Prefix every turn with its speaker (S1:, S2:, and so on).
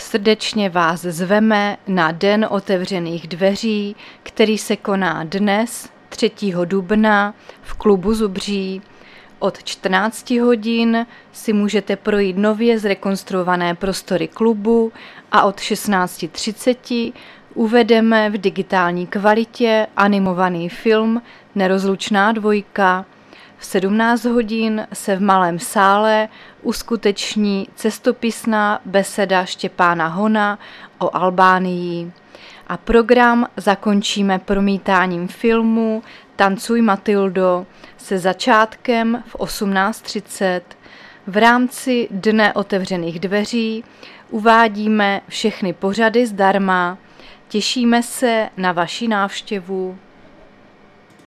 S1: srdečně vás zveme na Den otevřených dveří, který se koná dnes, 3. dubna, v klubu Zubří. Od 14 hodin si můžete projít nově zrekonstruované prostory klubu a od 16:30 uvedeme v digitální kvalitě animovaný film Nerozlučná dvojka. V 17 hodin se v malém sále uskuteční cestopisná beseda Štěpána Hona o Albánii. A program zakončíme promítáním filmu Tancuj Matildo se začátkem v 18:30. V rámci Dne otevřených dveří uvádíme všechny pořady zdarma. Těšíme se na vaši návštěvu.